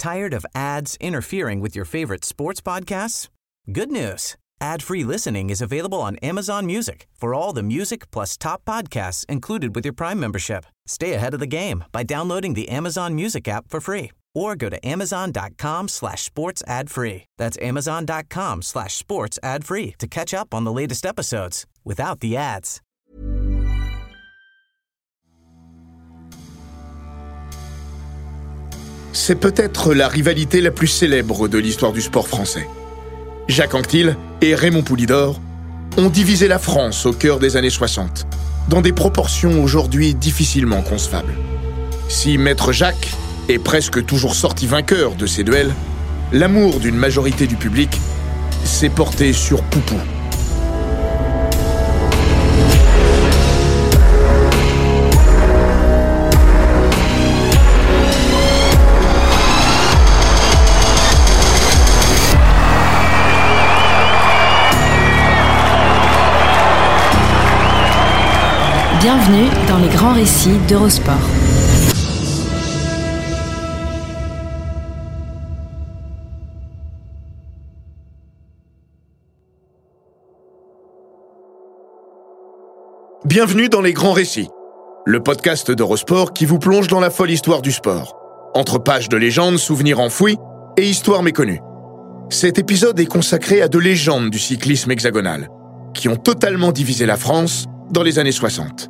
Tired of ads interfering with your favorite sports podcasts? Good news. Ad-free listening is available on Amazon Music for all the music plus top podcasts included with your Prime membership. Stay ahead of the game by downloading the Amazon Music app for free or go to amazon.com/sports ad free. That's amazon.com/sports ad free to catch up on the latest episodes without the ads. C'est peut-être la rivalité la plus célèbre de l'histoire du sport français. Jacques Anquetil et Raymond Poulidor ont divisé la France au cœur des années 60, dans des proportions aujourd'hui difficilement concevables. Si Maître Jacques est presque toujours sorti vainqueur de ces duels, l'amour d'une majorité du public s'est porté sur Poupou. Bienvenue dans les grands récits d'Eurosport. Bienvenue dans les grands récits, le podcast d'Eurosport qui vous plonge dans la folle histoire du sport, entre pages de légendes, souvenirs enfouis et histoires méconnues. Cet épisode est consacré à deux légendes du cyclisme hexagonal, qui ont totalement divisé la France dans les années 60.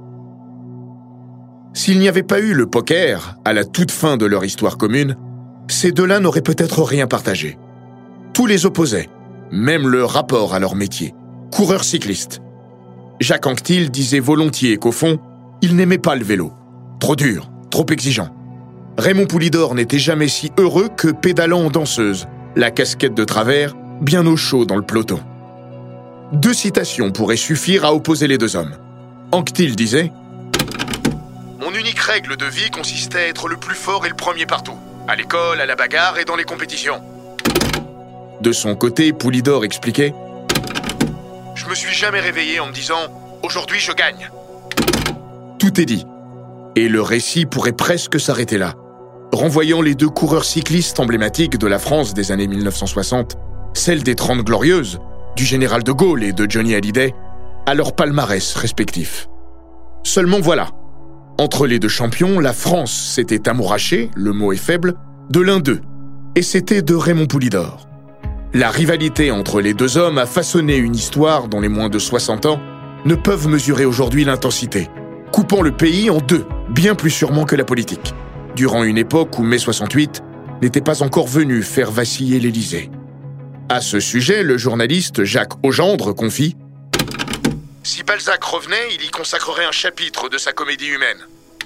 S'il n'y avait pas eu le poker, à la toute fin de leur histoire commune, ces deux-là n'auraient peut-être rien partagé. Tout les opposait, même le rapport à leur métier, coureur cycliste. Jacques Anquetil disait volontiers qu'au fond, il n'aimait pas le vélo. Trop dur, trop exigeant. Raymond Poulidor n'était jamais si heureux que pédalant en danseuse, la casquette de travers, bien au chaud dans le peloton. Deux citations pourraient suffire à opposer les deux hommes. Anquetil disait « Mon unique règle de vie consistait à être le plus fort et le premier partout, à l'école, à la bagarre et dans les compétitions. » De son côté, Poulidor expliquait « Je me suis jamais réveillé en me disant « Aujourd'hui, je gagne ». Tout est dit. Et le récit pourrait presque s'arrêter là, renvoyant les deux coureurs cyclistes emblématiques de la France des années 1960, celle des 30 Glorieuses, du général de Gaulle et de Johnny Hallyday, à leur palmarès respectifs. Seulement voilà, entre les deux champions, la France s'était amourachée, le mot est faible, de l'un d'eux, et c'était de Raymond Poulidor. La rivalité entre les deux hommes a façonné une histoire dont les moins de 60 ans ne peuvent mesurer aujourd'hui l'intensité, coupant le pays en deux, bien plus sûrement que la politique, durant une époque où mai 68 n'était pas encore venu faire vaciller l'Élysée. À ce sujet, le journaliste Jacques Augendre confie « Si Balzac revenait, il y consacrerait un chapitre de sa comédie humaine. »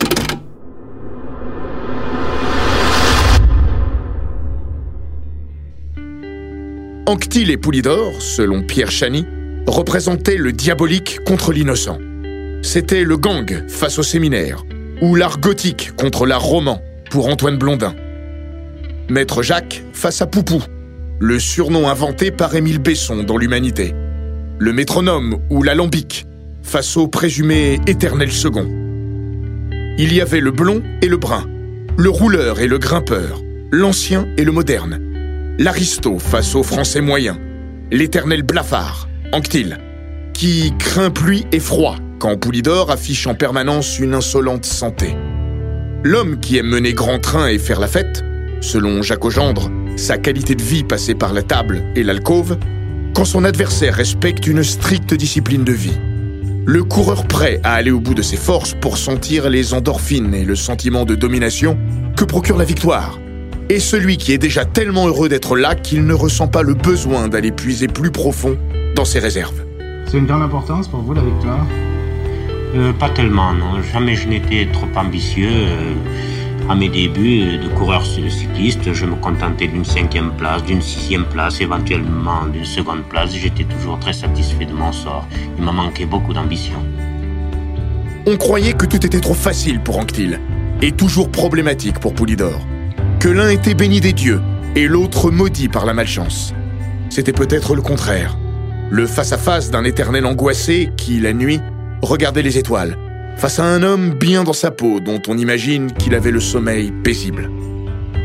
Anquetil et Poulidor, selon Pierre Chany, représentaient le diabolique contre l'innocent. C'était le gang face au séminaire, ou l'art gothique contre l'art roman pour Antoine Blondin. Maître Jacques face à Poupou, le surnom inventé par Émile Besson dans l'Humanité. Le métronome ou l'alambic face au présumé éternel second. Il y avait le blond et le brun, le rouleur et le grimpeur, l'ancien et le moderne, l'aristo face au français moyen, l'éternel blafard, Anquetil, qui craint pluie et froid quand Poulidor affiche en permanence une insolente santé. L'homme qui aime mener grand train et faire la fête, selon Jacques Augendre, sa qualité de vie passée par la table et l'alcôve, quand son adversaire respecte une stricte discipline de vie. Le coureur prêt à aller au bout de ses forces pour sentir les endorphines et le sentiment de domination que procure la victoire. Et celui qui est déjà tellement heureux d'être là qu'il ne ressent pas le besoin d'aller puiser plus profond dans ses réserves. C'est une grande importance pour vous, la victoire ? Pas tellement, non. Jamais je n'étais trop ambitieux. À mes débuts de coureur cycliste, je me contentais d'une 5e place, d'une 6e place, éventuellement d'une 2e place. J'étais toujours très satisfait de mon sort. Il m'a manqué beaucoup d'ambition. On croyait que tout était trop facile pour Anquetil, et toujours problématique pour Poulidor. Que l'un était béni des dieux, et l'autre maudit par la malchance. C'était peut-être le contraire. Le face-à-face d'un éternel angoissé qui, la nuit, regardait les étoiles, face à un homme bien dans sa peau dont on imagine qu'il avait le sommeil paisible.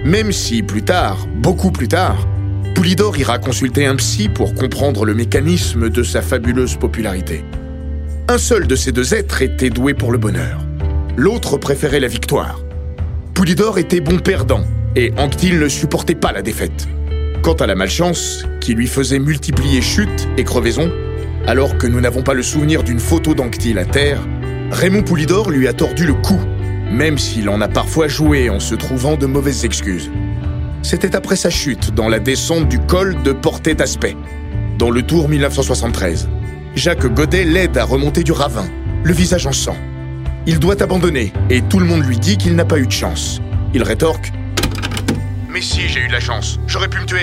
Même si plus tard, beaucoup plus tard, Poulidor ira consulter un psy pour comprendre le mécanisme de sa fabuleuse popularité. Un seul de ces deux êtres était doué pour le bonheur. L'autre préférait la victoire. Poulidor était bon perdant et Anquetil ne supportait pas la défaite. Quant à la malchance, qui lui faisait multiplier chutes et crevaisons, alors que nous n'avons pas le souvenir d'une photo d'Anquetil à terre, Raymond Poulidor lui a tordu le cou, même s'il en a parfois joué en se trouvant de mauvaises excuses. C'était après sa chute dans la descente du col de Portet d'Aspet, dans le Tour 1973. Jacques Godet l'aide à remonter du ravin, le visage en sang. Il doit abandonner et tout le monde lui dit qu'il n'a pas eu de chance. Il rétorque « Mais si, j'ai eu de la chance, j'aurais pu me tuer !»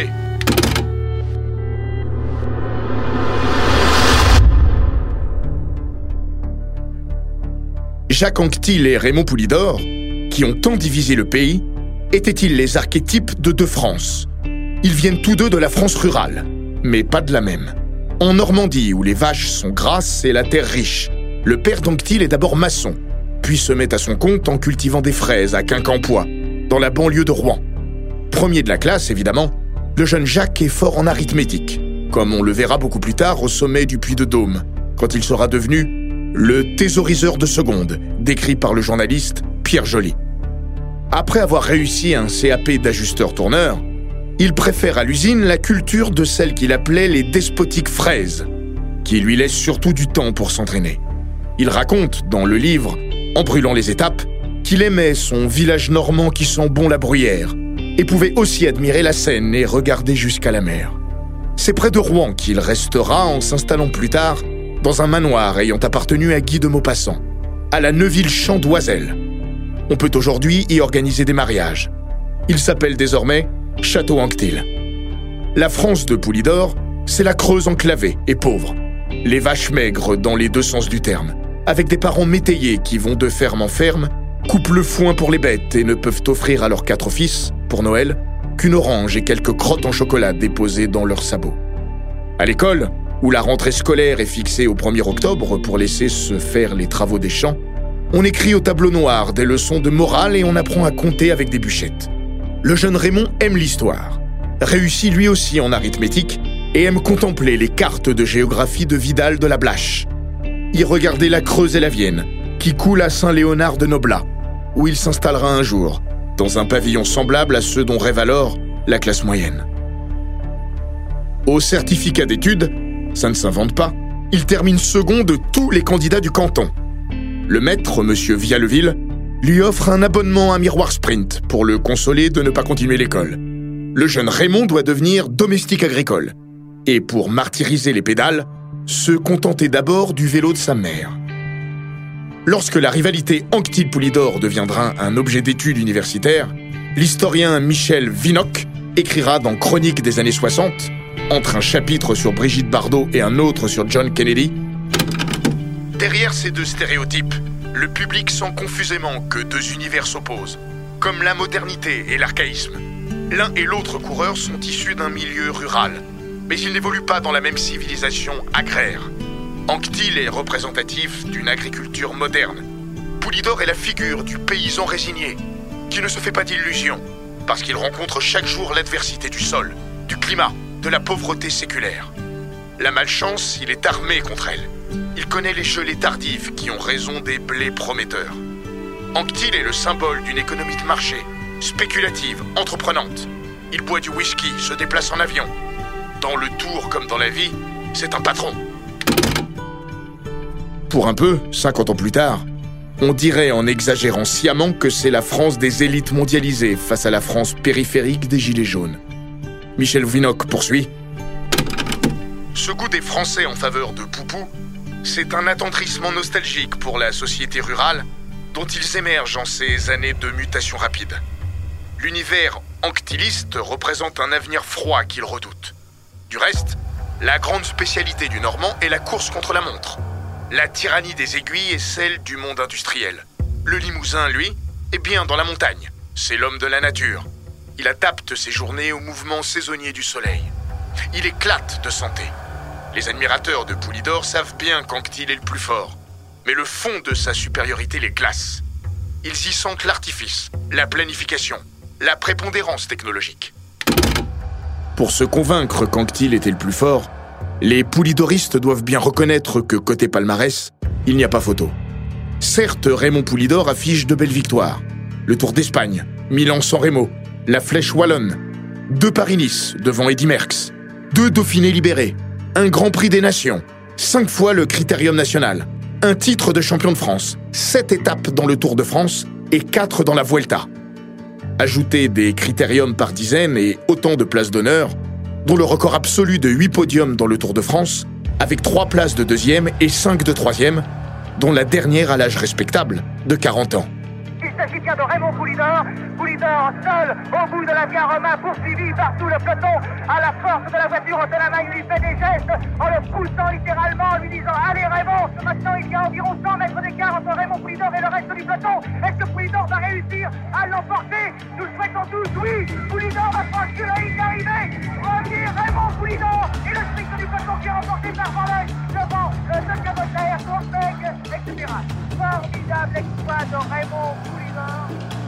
Jacques Anquetil et Raymond Poulidor, qui ont tant divisé le pays, étaient-ils les archétypes de deux France ? Ils viennent tous deux de la France rurale, mais pas de la même. En Normandie, où les vaches sont grasses et la terre riche, le père d'Anquetil est d'abord maçon, puis se met à son compte en cultivant des fraises à Quincampoix, dans la banlieue de Rouen. Premier de la classe, évidemment, le jeune Jacques est fort en arithmétique, comme on le verra beaucoup plus tard au sommet du Puy de Dôme, quand il sera devenu le thésauriseur de seconde, décrit par le journaliste Pierre Joly. Après avoir réussi un CAP d'ajusteur-tourneur, il préfère à l'usine la culture de celle qu'il appelait les despotiques fraises, qui lui laissent surtout du temps pour s'entraîner. Il raconte, dans le livre « En brûlant les étapes », qu'il aimait son village normand qui sent bon la bruyère, et pouvait aussi admirer la Seine et regarder jusqu'à la mer. C'est près de Rouen qu'il restera en s'installant plus tard dans un manoir ayant appartenu à Guy de Maupassant, à la Neuville-Champ-d'Oiselle. On peut aujourd'hui y organiser des mariages. Il s'appelle désormais Château Anquetil. La France de Poulidor, c'est la Creuse enclavée et pauvre. Les vaches maigres dans les deux sens du terme, avec des parents métayers qui vont de ferme en ferme, coupent le foin pour les bêtes et ne peuvent offrir à leurs 4 fils, pour Noël, qu'une orange et quelques crottes en chocolat déposées dans leurs sabots. À l'école, où la rentrée scolaire est fixée au 1er octobre pour laisser se faire les travaux des champs, on écrit au tableau noir des leçons de morale et on apprend à compter avec des bûchettes. Le jeune Raymond aime l'histoire, réussit lui aussi en arithmétique et aime contempler les cartes de géographie de Vidal de la Blache. Y regarder la Creuse et la Vienne, qui coule à Saint-Léonard de Noblat, où il s'installera un jour, dans un pavillon semblable à ceux dont rêve alors la classe moyenne. Au certificat d'études, ça ne s'invente pas, il termine second de tous les candidats du canton. Le maître, M. Vialleville, lui offre un abonnement à Miroir Sprint pour le consoler de ne pas continuer l'école. Le jeune Raymond doit devenir domestique agricole et, pour martyriser les pédales, se contenter d'abord du vélo de sa mère. Lorsque la rivalité Anquetil-Poulidor deviendra un objet d'étude universitaire, l'historien Michel Vinocq écrira dans Chronique des années 60, entre un chapitre sur Brigitte Bardot et un autre sur John Kennedy, « Derrière ces deux stéréotypes, le public sent confusément que deux univers s'opposent, comme la modernité et l'archaïsme. L'un et l'autre coureur sont issus d'un milieu rural, mais ils n'évoluent pas dans la même civilisation agraire. Anquetil est représentatif d'une agriculture moderne. Poulidor est la figure du paysan résigné, qui ne se fait pas d'illusions, parce qu'il rencontre chaque jour l'adversité du sol, du climat, de la pauvreté séculaire. La malchance, il est armé contre elle. Il connaît les gelées tardives qui ont raison des blés prometteurs. Anquetil est le symbole d'une économie de marché, spéculative, entreprenante. Il boit du whisky, se déplace en avion. Dans le Tour comme dans la vie, c'est un patron. Pour un peu, 50 ans plus tard, on dirait en exagérant sciemment que c'est la France des élites mondialisées face à la France périphérique des Gilets jaunes. Michel Vinocq poursuit. Ce goût des Français en faveur de Poupou, c'est un attendrissement nostalgique pour la société rurale dont ils émergent en ces années de mutation rapide. L'univers anquetiliste représente un avenir froid qu'ils redoutent. Du reste, la grande spécialité du Normand est la course contre la montre. La tyrannie des aiguilles est celle du monde industriel. Le Limousin, lui, est bien dans la montagne. C'est l'homme de la nature. Il adapte ses journées au mouvement saisonnier du soleil. Il éclate de santé. Les admirateurs de Poulidor savent bien qu'Anquetil est le plus fort. Mais le fond de sa supériorité les glace. Ils y sentent l'artifice, la planification, la prépondérance technologique. Pour se convaincre qu'Anquetil était le plus fort, les poulidoristes doivent bien reconnaître que côté palmarès, il n'y a pas photo. Certes, Raymond Poulidor affiche de belles victoires. Le Tour d'Espagne, Milan-San Remo, la Flèche Wallonne, 2 Paris-Nice devant Eddy Merckx, 2 Dauphinés libérés, un Grand Prix des Nations, 5 fois le Critérium national, un titre de champion de France, 7 étapes dans le Tour de France et 4 dans la Vuelta. Ajoutez des critériums par dizaine et autant de places d'honneur, dont le record absolu de 8 podiums dans le Tour de France, avec 3 places de 2e et 5 de 3e, dont la dernière à l'âge respectable de 40 ans. Il s'agit bien de Raymond Poulidor. Poulidor seul au bout de la via Romain, poursuivi par tout le peloton. À la force de la voiture, au la main, il lui fait des gestes en le poussant littéralement, en lui disant « Allez Raymond !» Maintenant, il y a environ 100 mètres d'écart entre Raymond Poulidor et le reste du peloton. Est-ce que Poulidor va réussir à l'emporter? Nous le souhaitons tous, oui. Poulidor va franchir la ligne d'arrivée. Premier Raymond Poulidor et le sprint du peloton qui est remporté par Van Leuil devant le deuxième Moser, Courbeck, etc. Formidable exploit de Raymond Poulidor.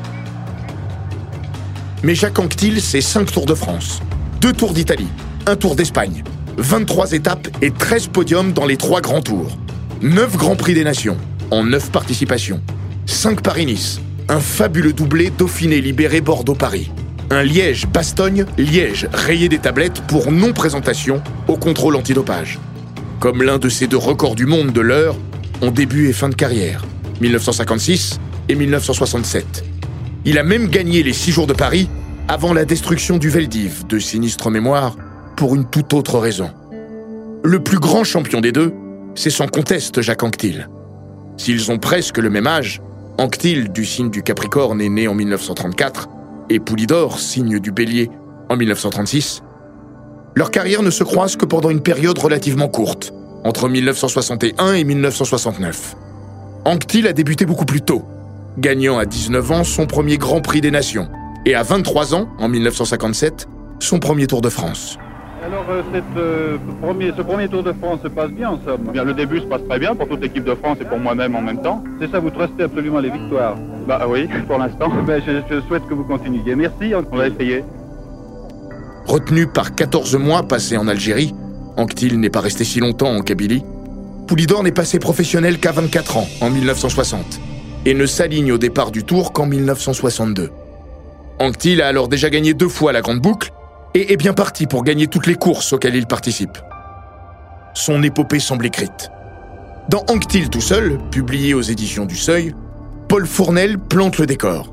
Mais Jacques Anquetil, c'est 5 Tours de France, 2 Tours d'Italie, 1 Tour d'Espagne, 23 étapes et 13 podiums dans les 3 grands tours, 9 Grands Prix des Nations, en 9 participations, 5 Paris-Nice, un fabuleux doublé Dauphiné libéré Bordeaux-Paris, un Liège-Bastogne-Liège rayé des tablettes pour non-présentation au contrôle antidopage. Comme l'un de ces 2 records du monde de l'heure en début et fin de carrière, 1956 et 1967. Il a même gagné les 6 jours de Paris avant la destruction du Veldiv, de sinistre mémoire, pour une toute autre raison. Le plus grand champion des 2, c'est sans conteste Jacques Anquetil. S'ils ont presque le même âge, Anquetil, du signe du Capricorne, est né en 1934, et Poulidor, signe du Bélier, en 1936, leur carrière ne se croise que pendant une période relativement courte, entre 1961 et 1969. Anquetil a débuté beaucoup plus tôt, gagnant à 19 ans son premier Grand Prix des Nations, et à 23 ans, en 1957, son premier Tour de France. Alors, ce premier Tour de France se passe bien, en somme. Bien, le début se passe très bien pour toute l'équipe de France et pour moi-même en même temps. C'est ça, vous trustez absolument les victoires? Bah oui, pour l'instant. Ben, je souhaite que vous continuiez. Merci, on va essayer. Retenu par 14 mois passés en Algérie, Anquetil n'est pas resté si longtemps en Kabylie. Poulidor n'est passé professionnel qu'à 24 ans, en 1960, et ne s'aligne au départ du Tour qu'en 1962. Anquetil a alors déjà gagné 2 fois la Grande Boucle et est bien parti pour gagner toutes les courses auxquelles il participe. Son épopée semble écrite. Dans Anquetil tout seul, publié aux éditions du Seuil, Paul Fournel plante le décor.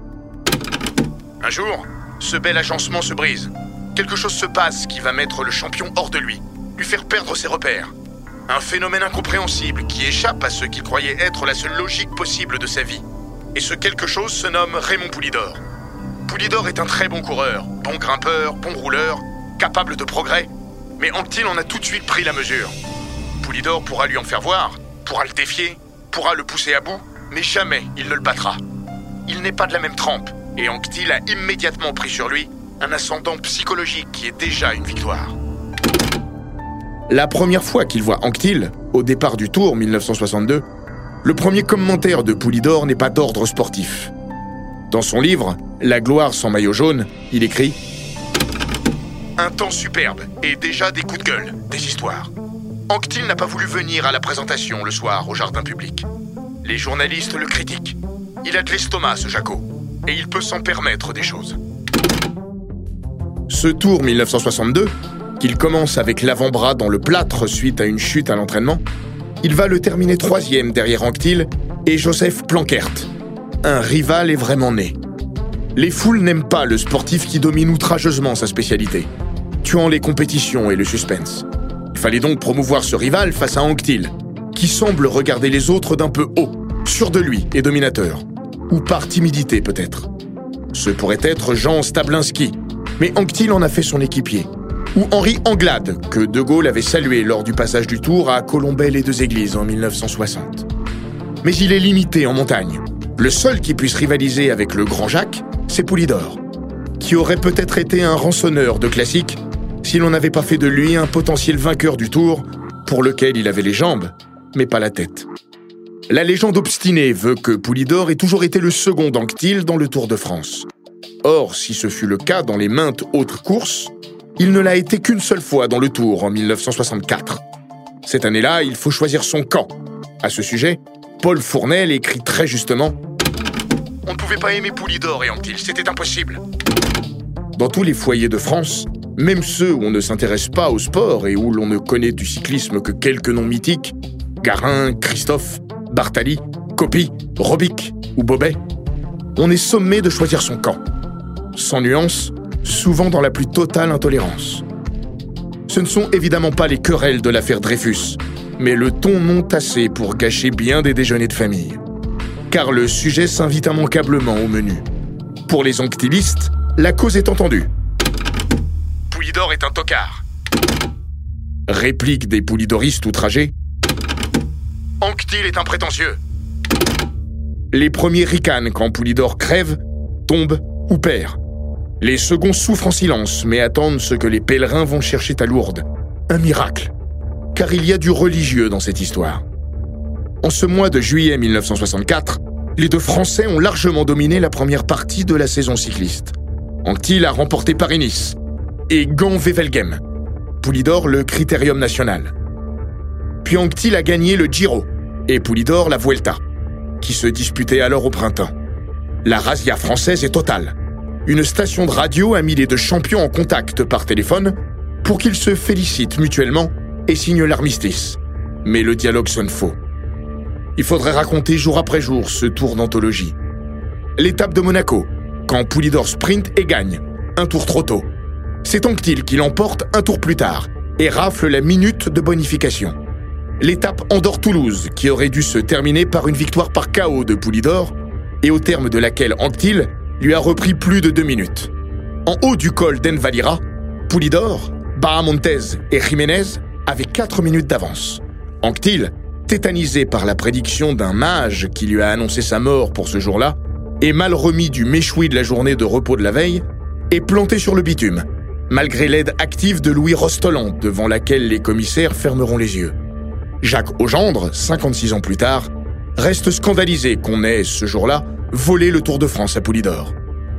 Un jour, ce bel agencement se brise. Quelque chose se passe qui va mettre le champion hors de lui faire perdre ses repères. Un phénomène incompréhensible qui échappe à ce qu'il croyait être la seule logique possible de sa vie. Et ce quelque chose se nomme Raymond Poulidor. Poulidor est un très bon coureur, bon grimpeur, bon rouleur, capable de progrès, mais Anquetil en a tout de suite pris la mesure. Poulidor pourra lui en faire voir, pourra le défier, pourra le pousser à bout, mais jamais il ne le battra. Il n'est pas de la même trempe, et Anquetil a immédiatement pris sur lui un ascendant psychologique qui est déjà une victoire. La première fois qu'il voit Anquetil, au départ du Tour 1962, le premier commentaire de Poulidor n'est pas d'ordre sportif. Dans son livre « La gloire sans maillot jaune », il écrit « Un temps superbe et déjà des coups de gueule, des histoires. Anquetil n'a pas voulu venir à la présentation le soir au jardin public. Les journalistes le critiquent. Il a de l'estomac, ce Jaco, et il peut s'en permettre des choses. » Ce Tour 1962, qu'il commence avec l'avant-bras dans le plâtre suite à une chute à l'entraînement, il va le terminer 3e derrière Anquetil et Joseph Plankert. Un rival est vraiment né. Les foules n'aiment pas le sportif qui domine outrageusement sa spécialité, tuant les compétitions et le suspense. Il fallait donc promouvoir ce rival face à Anquetil, qui semble regarder les autres d'un peu haut, sûr de lui et dominateur. Ou par timidité peut-être. Ce pourrait être Jean Stablinski, mais Anquetil en a fait son équipier. Ou Henri Anglade, que De Gaulle avait salué lors du passage du Tour à Colombey-les-Deux-Églises en 1960. Mais il est limité en montagne. Le seul qui puisse rivaliser avec le grand Jacques, c'est Poulidor, qui aurait peut-être été un rançonneur de classique si l'on n'avait pas fait de lui un potentiel vainqueur du Tour, pour lequel il avait les jambes, mais pas la tête. La légende obstinée veut que Poulidor ait toujours été le second d'Anquetil dans le Tour de France. Or, si ce fut le cas dans les maintes autres courses, il ne l'a été qu'une seule fois dans le Tour en 1964. Cette année-là, il faut choisir son camp. À ce sujet, Paul Fournel écrit très justement « On ne pouvait pas aimer Poulidor et Anquetil, c'était impossible ». Dans tous les foyers de France, même ceux où on ne s'intéresse pas au sport et où l'on ne connaît du cyclisme que quelques noms mythiques, Garin, Christophe, Bartali, Coppi, Robic ou Bobet, on est sommé de choisir son camp. Sans nuance, souvent dans la plus totale intolérance. Ce ne sont évidemment pas les querelles de l'affaire Dreyfus, mais le ton non tassé pour gâcher bien des déjeuners de famille. Car le sujet s'invite immanquablement au menu. Pour les anquetilistes, la cause est entendue. Poulidor est un tocard. Réplique des poulidoristes outragés. Anquetil est un prétentieux. Les premiers ricanent quand Poulidor crève, tombe ou perd. Les seconds souffrent en silence, mais attendent ce que les pèlerins vont chercher à Lourdes. Un miracle. Car il y a du religieux dans cette histoire. En ce mois de juillet 1964, les deux Français ont largement dominé la première partie de la saison cycliste. Anquetil a remporté Paris-Nice et Gand-Wevelgem. Poulidor le Critérium national. Puis Anquetil a gagné le Giro et Poulidor la Vuelta, qui se disputait alors au printemps. La razzia française est totale. Une station de radio a mis les deux champions en contact par téléphone pour qu'ils se félicitent mutuellement et signent l'armistice. Mais le dialogue sonne faux. Il faudrait raconter jour après jour ce tour d'anthologie. L'étape de Monaco, quand Poulidor sprint et gagne, un tour trop tôt. C'est Anquetil qui l'emporte un tour plus tard et rafle la minute de bonification. L'étape Andorre-Toulouse, qui aurait dû se terminer par une victoire par KO de Poulidor et au terme de laquelle Anquetil lui a repris plus de 2 minutes. En haut du col d'Envalira, Poulidor, Bahamontes et Jiménez avaient 4 minutes d'avance. Anquetil, tétanisé par la prédiction d'un mage qui lui a annoncé sa mort pour ce jour-là, et mal remis du méchoui de la journée de repos de la veille, est planté sur le bitume, malgré l'aide active de Louis Rostoland, devant laquelle les commissaires fermeront les yeux. Jacques Augendre, 56 ans plus tard, reste scandalisé qu'on ait, ce jour-là, volé le Tour de France à Poulidor.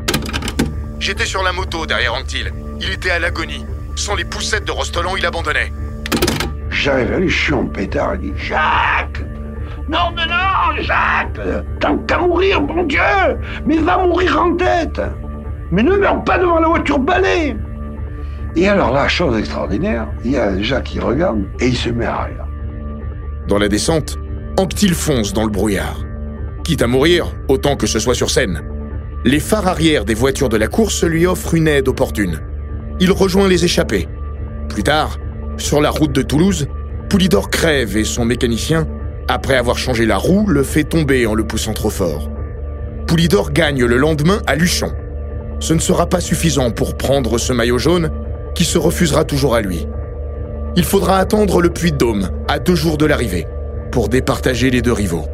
« J'étais sur la moto derrière Anquetil. Il était à l'agonie. Sans les poussettes de Rostoland, il abandonnait. » J'arrive à lui, je suis en pétard, il dit « Jacques ! Non, mais non, Jacques ! Tant qu'à mourir, bon Dieu ! Mais va mourir en tête ! Mais ne meurs pas devant la voiture balai !» Et alors là, chose extraordinaire, il y a Jacques qui regarde et il se met à rire. Dans la descente, Anquetil fonce dans le brouillard. Quitte à mourir, autant que ce soit sur scène. Les phares arrière des voitures de la course lui offrent une aide opportune. Il rejoint les échappés. Plus tard, sur la route de Toulouse, Poulidor crève et son mécanicien, après avoir changé la roue, le fait tomber en le poussant trop fort. Poulidor gagne le lendemain à Luchon. Ce ne sera pas suffisant pour prendre ce maillot jaune qui se refusera toujours à lui. Il faudra attendre le Puy-de-Dôme, à 2 jours de l'arrivée, pour départager les deux rivaux.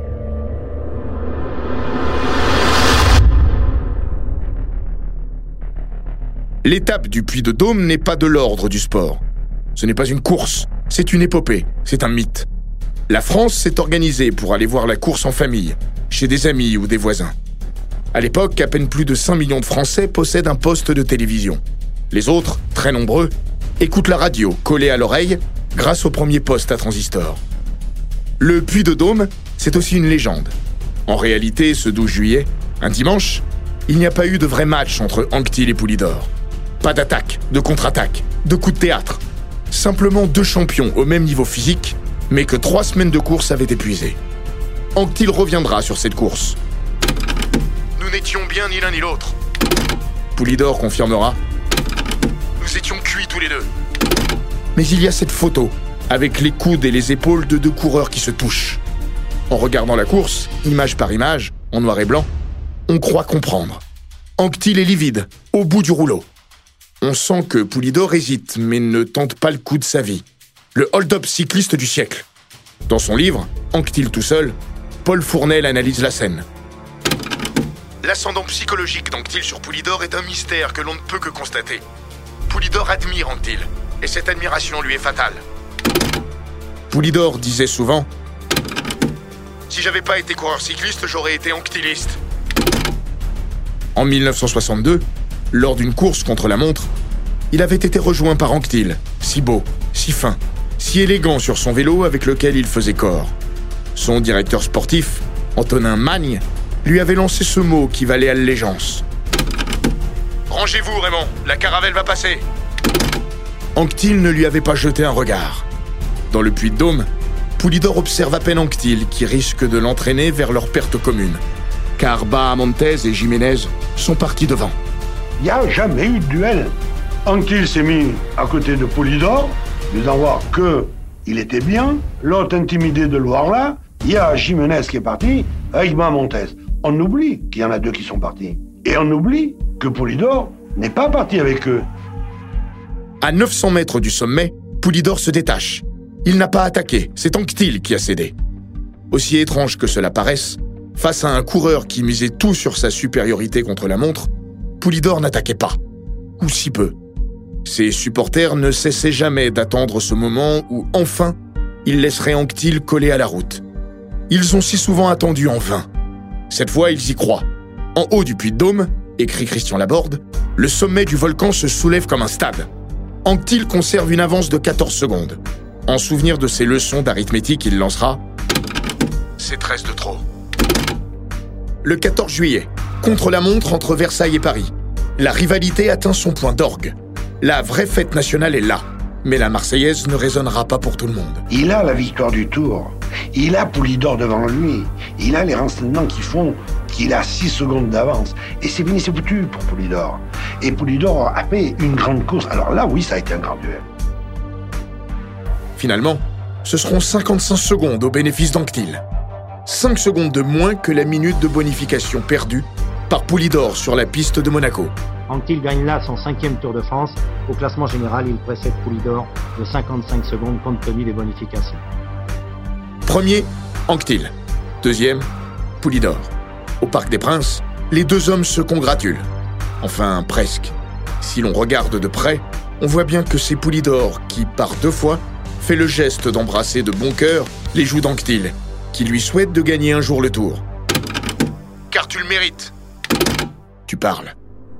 L'étape du Puy-de-Dôme n'est pas de l'ordre du sport. Ce n'est pas une course, c'est une épopée, c'est un mythe. La France s'est organisée pour aller voir la course en famille, chez des amis ou des voisins. À l'époque, à peine plus de 5 millions de Français possèdent un poste de télévision. Les autres, très nombreux, écoutent la radio collée à l'oreille grâce au premier poste à transistor. Le Puy-de-Dôme, c'est aussi une légende. En réalité, ce 12 juillet, un dimanche, il n'y a pas eu de vrai match entre Anquetil et Poulidor. Pas d'attaque, de contre-attaque, de coup de théâtre. Simplement 2 champions au même niveau physique, mais que 3 semaines de course avaient épuisé. Anquetil reviendra sur cette course. Nous n'étions bien ni l'un ni l'autre. Poulidor confirmera. Nous étions cuits tous les deux. Mais il y a cette photo, avec les coudes et les épaules de 2 coureurs qui se touchent. En regardant la course, image par image, en noir et blanc, on croit comprendre. Anquetil est livide, au bout du rouleau. On sent que Poulidor hésite, mais ne tente pas le coup de sa vie. Le hold-up cycliste du siècle. Dans son livre, Anquetil tout seul, Paul Fournel analyse la scène. L'ascendant psychologique d'Anquetil sur Poulidor est un mystère que l'on ne peut que constater. Poulidor admire Anquetil, et cette admiration lui est fatale. Poulidor disait souvent « Si j'avais pas été coureur cycliste, j'aurais été anquetiliste. » En 1962, lors d'une course contre la montre, il avait été rejoint par Anquetil, si beau, si fin, si élégant sur son vélo avec lequel il faisait corps. Son directeur sportif, Antonin Magne, lui avait lancé ce mot qui valait allégeance. « Rangez-vous, Raymond, la caravelle va passer !» Anquetil ne lui avait pas jeté un regard. Dans le Puy-de-Dôme, Poulidor observe à peine Anquetil qui risque de l'entraîner vers leur perte commune. Car Bahamontes et Jiménez sont partis devant. Il n'y a jamais eu de duel. Anquetil s'est mis à côté de Poulidor, disant voir qu'il était bien. L'autre intimidé de le voir là. Il y a Jiménez qui est parti avec Bahamontes. On oublie qu'il y en a deux qui sont partis. Et on oublie que Poulidor n'est pas parti avec eux. À 900 mètres du sommet, Poulidor se détache. Il n'a pas attaqué, c'est Anquetil qui a cédé. Aussi étrange que cela paraisse, face à un coureur qui misait tout sur sa supériorité contre la montre, Poulidor n'attaquait pas, ou si peu. Ses supporters ne cessaient jamais d'attendre ce moment où, enfin, il laisserait Anquetil coller à la route. Ils ont si souvent attendu en vain. Cette fois, ils y croient. En haut du Puy-de-Dôme, écrit Christian Laborde, le sommet du volcan se soulève comme un stade. Anquetil conserve une avance de 14 secondes. En souvenir de ses leçons d'arithmétique, il lancera « C'est 13 de trop ». Le 14 juillet, contre-la-montre entre Versailles et Paris, la rivalité atteint son point d'orgue. La vraie fête nationale est là, mais la Marseillaise ne résonnera pas pour tout le monde. Il a la victoire du Tour. Il a Poulidor devant lui. Il a les renseignements qui font qu'il a 6 secondes d'avance. Et c'est fini, c'est foutu pour Poulidor. Et Poulidor a fait une grande course. Alors là, oui, ça a été un grand duel. Finalement, ce seront 55 secondes au bénéfice d'Anquetil. 5 secondes de moins que la minute de bonification perdue par Poulidor sur la piste de Monaco. Anquetil gagne là son 5e Tour de France. Au classement général, il précède Poulidor de 55 secondes compte tenu des bonifications. Premier, Anquetil. Deuxième, Poulidor. Au Parc des Princes, les deux hommes se congratulent. Enfin, presque. Si l'on regarde de près, on voit bien que c'est Poulidor qui, par 2 fois, fait le geste d'embrasser de bon cœur les joues d'Anquetil, qui lui souhaite de gagner un jour le Tour. « Car tu le mérites !» Tu parles.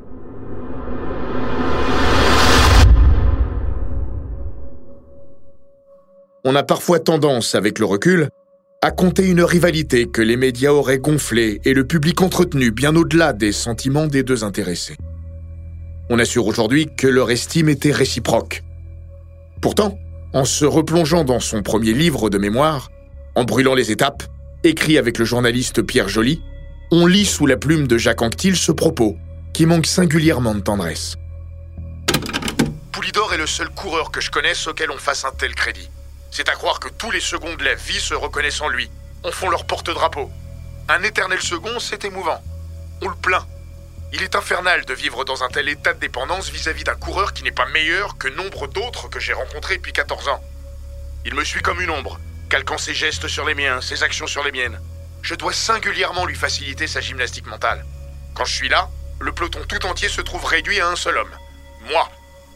On a parfois tendance, avec le recul, à compter une rivalité que les médias auraient gonflée et le public entretenu bien au-delà des sentiments des deux intéressés. On assure aujourd'hui que leur estime était réciproque. Pourtant, en se replongeant dans son premier livre de mémoire, En brûlant les étapes, écrit avec le journaliste Pierre Joly, on lit sous la plume de Jacques Anquetil ce propos, qui manque singulièrement de tendresse. Poulidor est le seul coureur que je connaisse auquel on fasse un tel crédit. C'est à croire que tous les seconds de la vie se reconnaissent en lui, en font leur porte-drapeau. Un éternel second, c'est émouvant. On le plaint. Il est infernal de vivre dans un tel état de dépendance vis-à-vis d'un coureur qui n'est pas meilleur que nombre d'autres que j'ai rencontrés depuis 14 ans. Il me suit comme une ombre, calquant ses gestes sur les miens, ses actions sur les miennes. Je dois singulièrement lui faciliter sa gymnastique mentale. Quand je suis là, le peloton tout entier se trouve réduit à un seul homme. Moi.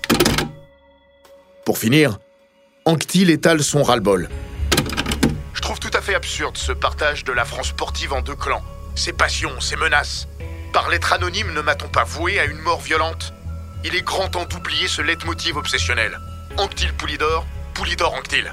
Pour finir, Anquetil étale son ras-le-bol. Je trouve tout à fait absurde ce partage de la France sportive en 2 clans. Ses passions, ses menaces. Par lettre anonyme, ne m'a-t-on pas voué à une mort violente ? Il est grand temps d'oublier ce leitmotiv obsessionnel. Anquetil Poulidor, Poulidor Anquetil.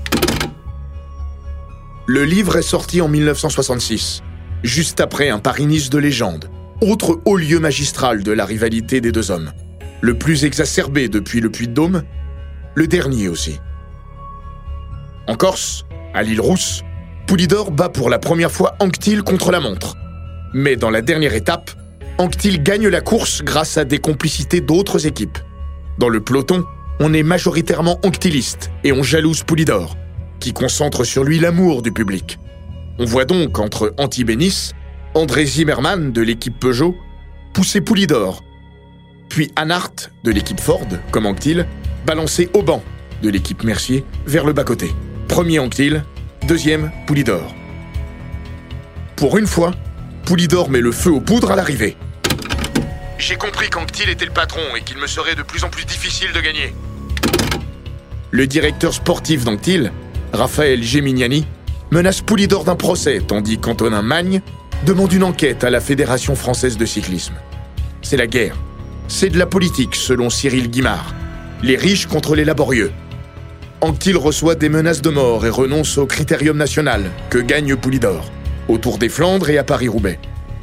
Le livre est sorti en 1966, juste après un Paris-Nice de légende, autre haut lieu magistral de la rivalité des deux hommes. Le plus exacerbé depuis le Puy-de-Dôme, le dernier aussi. En Corse, à l'île Rousse, Poulidor bat pour la première fois Anquetil contre la montre. Mais dans la dernière étape, Anquetil gagne la course grâce à des complicités d'autres équipes. Dans le peloton, on est majoritairement anquetiliste et on jalouse Poulidor, qui concentre sur lui l'amour du public. On voit donc entre Antibénis, André Zimmermann de l'équipe Peugeot, pousser Poulidor, puis Anhart de l'équipe Ford, comme Anquetil, balancer Auban de l'équipe Mercier vers le bas-côté. Premier Anquetil, deuxième Poulidor. Pour une fois, Poulidor met le feu aux poudres à l'arrivée. J'ai compris qu'Anquetil était le patron et qu'il me serait de plus en plus difficile de gagner. Le directeur sportif d'Anquetil, Raphaël Gemignani, menace Poulidor d'un procès, tandis qu'Antonin Magne demande une enquête à la Fédération française de cyclisme. c'est la guerre. C'est de la politique, selon Cyril Guimard. Les riches contre les laborieux. Anquetil reçoit des menaces de mort et renonce au critérium national que gagne Poulidor, autour des Flandres et à Paris-Roubaix.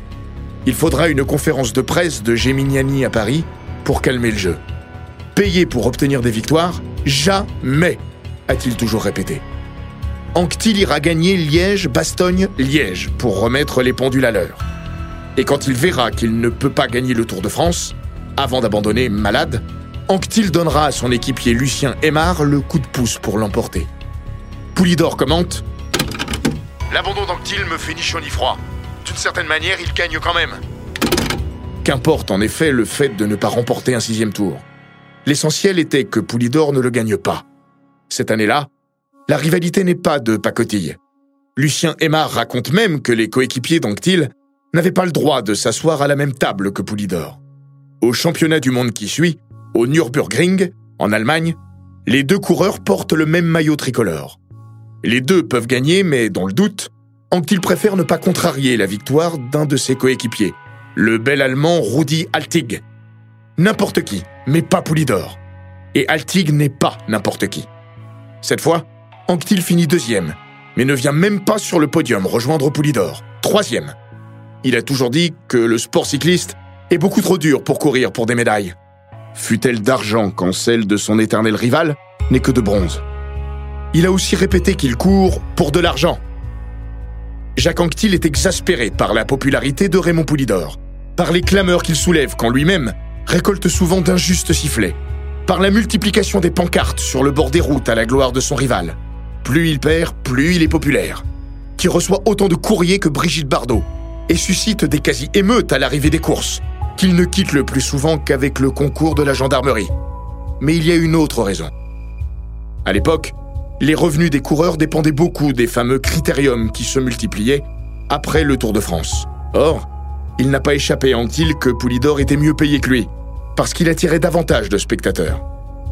Il faudra une conférence de presse de Géminiani à Paris pour calmer le jeu. Payer pour obtenir des victoires, jamais, a-t-il toujours répété. Anquetil ira gagner Liège-Bastogne-Liège pour remettre les pendules à l'heure. Et quand il verra qu'il ne peut pas gagner le Tour de France, avant d'abandonner malade, Anquetil donnera à son équipier Lucien Aymar le coup de pouce pour l'emporter. Poulidor commente « L'abandon d'Anquetil me fait ni chaud ni froid. D'une certaine manière, il gagne quand même. » Qu'importe en effet le fait de ne pas remporter un 6e tour. L'essentiel était que Poulidor ne le gagne pas. Cette année-là, la rivalité n'est pas de pacotille. Lucien Aymar raconte même que les coéquipiers d'Anquetil n'avaient pas le droit de s'asseoir à la même table que Poulidor. Au championnat du monde qui suit, au Nürburgring, en Allemagne, les deux coureurs portent le même maillot tricolore. Les deux peuvent gagner, mais dans le doute, Anquetil préfère ne pas contrarier la victoire d'un de ses coéquipiers, le bel Allemand Rudi Altig. N'importe qui, mais pas Poulidor. Et Altig n'est pas n'importe qui. Cette fois, Anquetil finit 2e, mais ne vient même pas sur le podium rejoindre Poulidor, 3e. Il a toujours dit que le sport cycliste est beaucoup trop dur pour courir pour des médailles. Fût-elle d'argent quand celle de son éternel rival n'est que de bronze. Il a aussi répété qu'il court pour de l'argent. Jacques Anquetil est exaspéré par la popularité de Raymond Poulidor, par les clameurs qu'il soulève quand lui-même récolte souvent d'injustes sifflets, par la multiplication des pancartes sur le bord des routes à la gloire de son rival. Plus il perd, plus il est populaire, qui reçoit autant de courriers que Brigitte Bardot et suscite des quasi-émeutes à l'arrivée des courses, qu'il ne quitte le plus souvent qu'avec le concours de la gendarmerie. Mais il y a une autre raison. À l'époque, les revenus des coureurs dépendaient beaucoup des fameux critériums qui se multipliaient après le Tour de France. Or, il n'a pas échappé à Anquetil que Poulidor était mieux payé que lui, parce qu'il attirait davantage de spectateurs.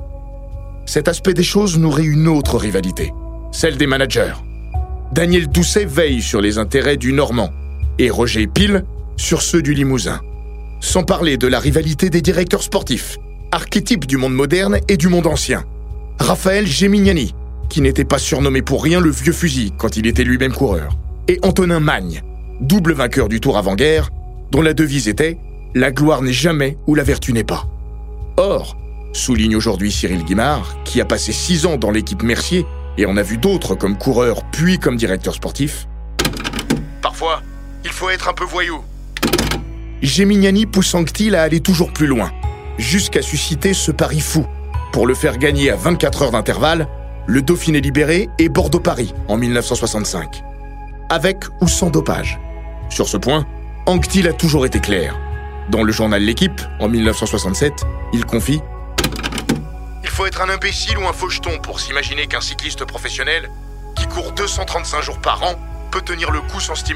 Cet aspect des choses nourrit une autre rivalité, celle des managers. Daniel Doucet veille sur les intérêts du Normand et Roger Pile sur ceux du Limousin. Sans parler de la rivalité des directeurs sportifs, archétype du monde moderne et du monde ancien. Raphaël Géminiani, qui n'était pas surnommé pour rien le vieux fusil quand il était lui-même coureur, et Antonin Magne, double vainqueur du Tour avant-guerre, dont la devise était « La gloire n'est jamais où la vertu n'est pas ». Or, souligne aujourd'hui Cyril Guimard, qui a passé 6 ans dans l'équipe Mercier et en a vu d'autres comme coureur puis comme directeur sportif, parfois, il faut être un peu voyou. Géminiani pousse Anquetil à aller toujours plus loin, jusqu'à susciter ce pari fou, pour le faire gagner à 24 heures d'intervalle le Dauphiné libéré et Bordeaux-Paris en 1965. Avec ou sans dopage. Sur ce point, Anquetil a toujours été clair. Dans le journal L'Équipe, en 1967, il confie « Il faut être un imbécile ou un faucheton pour s'imaginer qu'un cycliste professionnel, qui court 235 jours par an, peut tenir le coup sans stimulant. »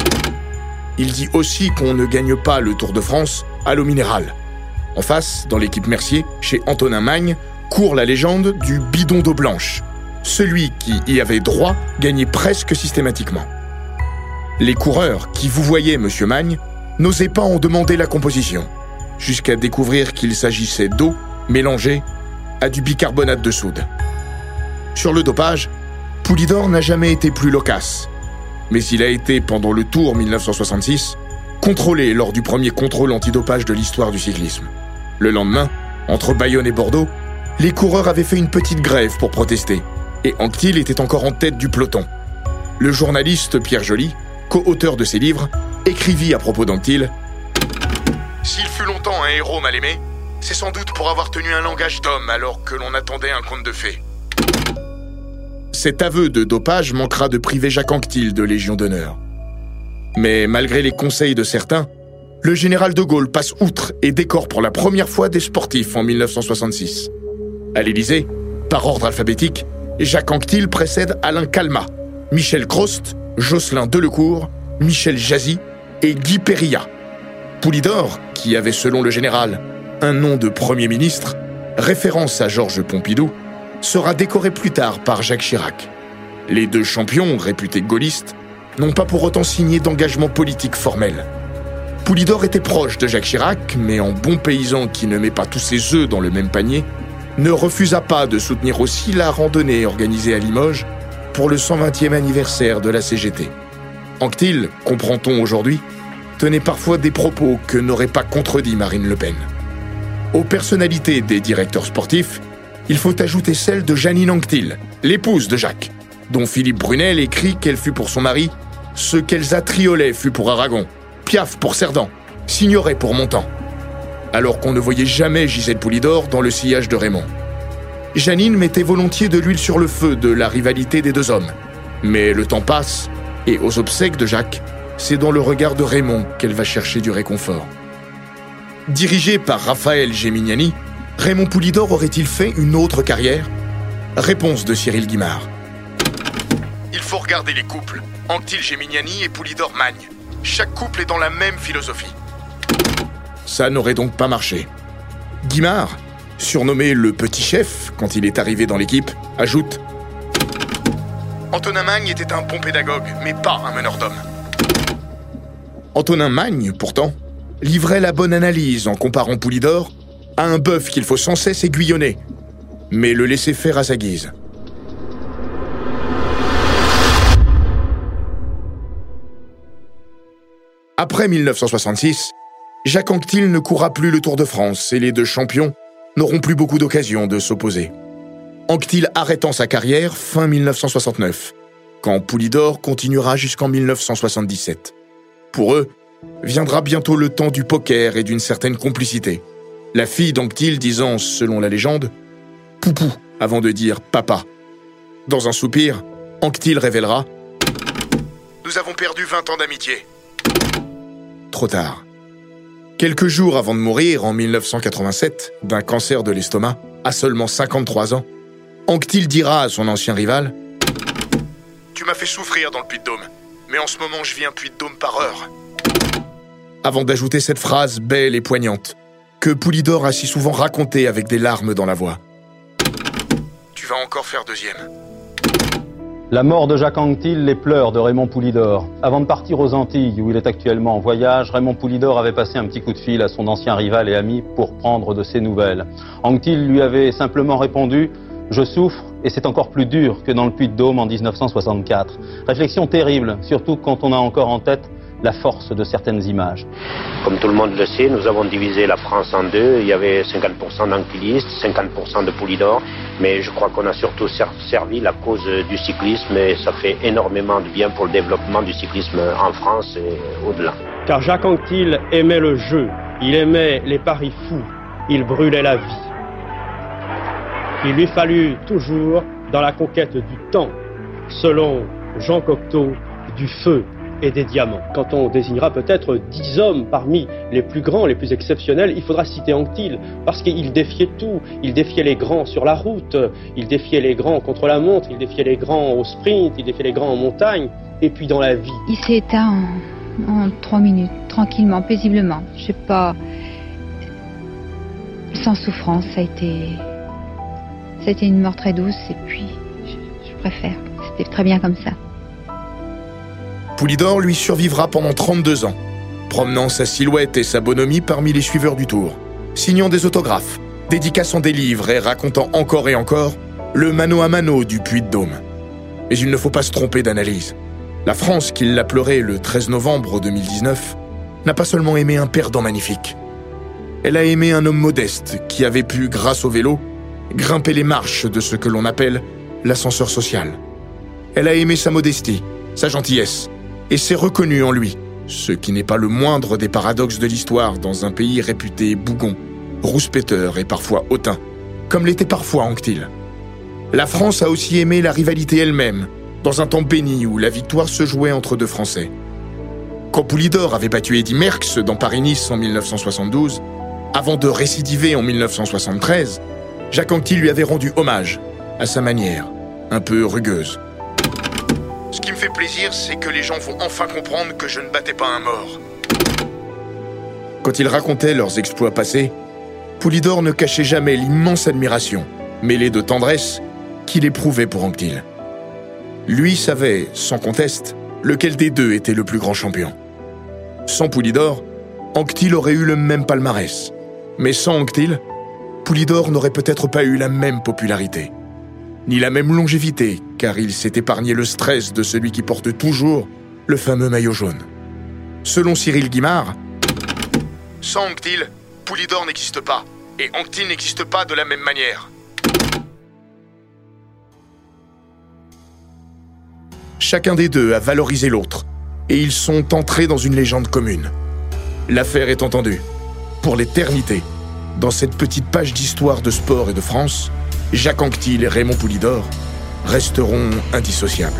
Il dit aussi qu'on ne gagne pas le Tour de France à l'eau minérale. En face, dans l'équipe Mercier, chez Antonin Magne, court la légende du bidon d'eau blanche. Celui qui y avait droit gagnait presque systématiquement. Les coureurs qui vous voyaient, monsieur Magne, n'osaient pas en demander la composition, jusqu'à découvrir qu'il s'agissait d'eau mélangée à du bicarbonate de soude. Sur le dopage, Poulidor n'a jamais été plus loquace, mais il a été, pendant le Tour 1966, contrôlé lors du premier contrôle antidopage de l'histoire du cyclisme. Le lendemain, entre Bayonne et Bordeaux, les coureurs avaient fait une petite grève pour protester, et Anquetil était encore en tête du peloton. Le journaliste Pierre Joly, co-auteur de ses livres, écrivit à propos d'Anquetil « S'il fut longtemps un héros mal aimé, c'est sans doute pour avoir tenu un langage d'homme alors que l'on attendait un conte de fées. » Cet aveu de dopage manquera de priver Jacques Anquetil de Légion d'honneur. Mais malgré les conseils de certains, le général de Gaulle passe outre et décore pour la première fois des sportifs en 1966. À l'Élysée, par ordre alphabétique, Jacques Anquetil précède Alain Calmat, Michel Crost, Jocelyn Delecourt, Michel Jazy et Guy Périllat. Poulidor, qui avait selon le général un nom de Premier ministre, référence à Georges Pompidou, sera décoré plus tard par Jacques Chirac. Les deux champions, réputés gaullistes, n'ont pas pour autant signé d'engagement politique formel. Poulidor était proche de Jacques Chirac, mais en bon paysan qui ne met pas tous ses œufs dans le même panier, ne refusa pas de soutenir aussi la randonnée organisée à Limoges pour le 120e anniversaire de la CGT. Anquetil, comprend-on aujourd'hui, tenait parfois des propos que n'aurait pas contredit Marine Le Pen. Aux personnalités des directeurs sportifs, il faut ajouter celle de Jeannine Anquetil, l'épouse de Jacques, dont Philippe Brunel écrit qu'elle fut pour son mari ce qu'Elsa Triolet fut pour Aragon, Piaf pour Cerdan, Signoret pour Montand, alors qu'on ne voyait jamais Gisèle Poulidor dans le sillage de Raymond. Jeannine mettait volontiers de l'huile sur le feu de la rivalité des deux hommes. Mais le temps passe, et aux obsèques de Jacques, c'est dans le regard de Raymond qu'elle va chercher du réconfort. Dirigé par Raphaël Géminiani, Raymond Poulidor aurait-il fait une autre carrière ? Réponse de Cyril Guimard. Il faut regarder les couples, Anquetil-Géminiani et Poulidor-Magne. Chaque couple est dans la même philosophie. Ça n'aurait donc pas marché. Guimard, surnommé le petit chef quand il est arrivé dans l'équipe, ajoute « Antonin Magne était un bon pédagogue, mais pas un meneur d'hommes. » Antonin Magne, pourtant, livrait la bonne analyse en comparant Poulidor à un bœuf qu'il faut sans cesse aiguillonner, mais le laisser faire à sa guise. Après 1966, Jacques Anquetil ne courra plus le Tour de France et les deux champions n'auront plus beaucoup d'occasions de s'opposer. Anquetil arrêtant sa carrière fin 1969, quand Poulidor continuera jusqu'en 1977. Pour eux, viendra bientôt le temps du poker et d'une certaine complicité. La fille d'Anquetil disant, selon la légende, « Poupou » avant de dire « papa ». Dans un soupir, Anquetil révélera « Nous avons perdu 20 ans d'amitié ». Trop tard. Quelques jours avant de mourir, en 1987, d'un cancer de l'estomac, à seulement 53 ans, Anquetil dira à son ancien rival « Tu m'as fait souffrir dans le Puy-de-Dôme, mais en ce moment je vis un Puy-de-Dôme par heure. » Avant d'ajouter cette phrase belle et poignante, que Poulidor a si souvent racontée avec des larmes dans la voix. « Tu vas encore faire deuxième. » La mort de Jacques Anquetil, les pleurs de Raymond Poulidor. Avant de partir aux Antilles, où il est actuellement en voyage, Raymond Poulidor avait passé un petit coup de fil à son ancien rival et ami pour prendre de ses nouvelles. Anquetil lui avait simplement répondu « Je souffre et c'est encore plus dur que dans le Puy-de-Dôme en 1964 ». Réflexion terrible, surtout quand on a encore en tête la force de certaines images. Comme tout le monde le sait, nous avons divisé la France en deux. Il y avait 50% d'anquilistes, 50% de Poulidor, mais je crois qu'on a surtout servi la cause du cyclisme et ça fait énormément de bien pour le développement du cyclisme en France et au-delà. Car Jacques Anquetil aimait le jeu, il aimait les paris fous, il brûlait la vie. Il lui fallut toujours, dans la conquête du temps, selon Jean Cocteau, du feu et des diamants. Quand on désignera peut-être 10 hommes parmi les plus grands, les plus exceptionnels, il faudra citer Anquetil, parce qu'il défiait tout. Il défiait les grands sur la route, il défiait les grands contre la montre, il défiait les grands au sprint, il défiait les grands en montagne, et puis dans la vie. Il s'est éteint en 3 minutes, tranquillement, paisiblement. Je sais pas, sans souffrance, ça a été une mort très douce, et puis je préfère. C'était très bien comme ça. Poulidor lui survivra pendant 32 ans, promenant sa silhouette et sa bonhomie parmi les suiveurs du Tour, signant des autographes, dédicaçant des livres et racontant encore et encore le mano à mano du Puy-de-Dôme. Mais il ne faut pas se tromper d'analyse. La France, qui l'a pleuré le 13 novembre 2019, n'a pas seulement aimé un perdant magnifique. Elle a aimé un homme modeste qui avait pu, grâce au vélo, grimper les marches de ce que l'on appelle l'ascenseur social. Elle a aimé sa modestie, sa gentillesse, et s'est reconnue en lui, ce qui n'est pas le moindre des paradoxes de l'histoire dans un pays réputé bougon, rouspéteur et parfois hautain, comme l'était parfois Anquetil. La France a aussi aimé la rivalité elle-même, dans un temps béni où la victoire se jouait entre deux Français. Quand Poulidor avait battu Eddy Merckx dans Paris-Nice en 1972, avant de récidiver en 1973, Jacques Anquetil lui avait rendu hommage, à sa manière, un peu rugueuse. Ce qui me fait plaisir, c'est que les gens vont enfin comprendre que je ne battais pas un mort. Quand ils racontaient leurs exploits passés, Poulidor ne cachait jamais l'immense admiration, mêlée de tendresse, qu'il éprouvait pour Anquetil. Lui savait, sans conteste, lequel des deux était le plus grand champion. Sans Poulidor, Anquetil aurait eu le même palmarès. Mais sans Anquetil, Poulidor n'aurait peut-être pas eu la même popularité, ni la même longévité, car il s'est épargné le stress de celui qui porte toujours le fameux maillot jaune. Selon Cyril Guimard, sans Anquetil, Poulidor n'existe pas, et Anquetil n'existe pas de la même manière. Chacun des deux a valorisé l'autre, et ils sont entrés dans une légende commune. L'affaire est entendue, pour l'éternité. Dans cette petite page d'histoire de sport et de France, Jacques Anquetil et Raymond Poulidor resteront indissociables.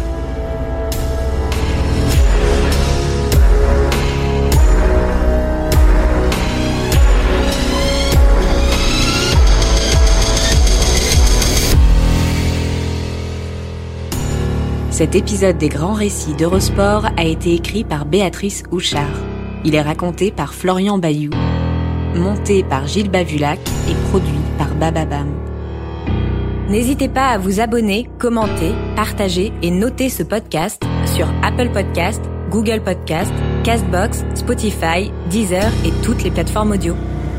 Cet épisode des grands récits d'Eurosport a été écrit par Béatrice Houchard. Il est raconté par Florian Bayou, monté par Gilles Bavulac et produit par Bababam. N'hésitez pas à vous abonner, commenter, partager et noter ce podcast sur Apple Podcasts, Google Podcasts, Castbox, Spotify, Deezer et toutes les plateformes audio.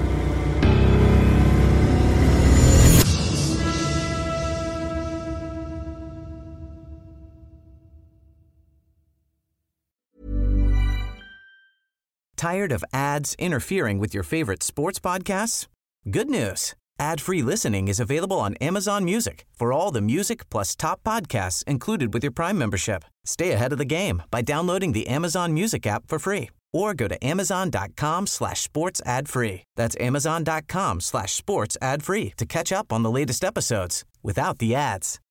Tired of ads interfering with your favorite sports podcasts? Good news. Ad-free listening is available on Amazon Music for all the music plus top podcasts included with your Prime membership. Stay ahead of the game by downloading the Amazon Music app for free or go to amazon.com/sports ad free. That's amazon.com/sports ad free to catch up on the latest episodes without the ads.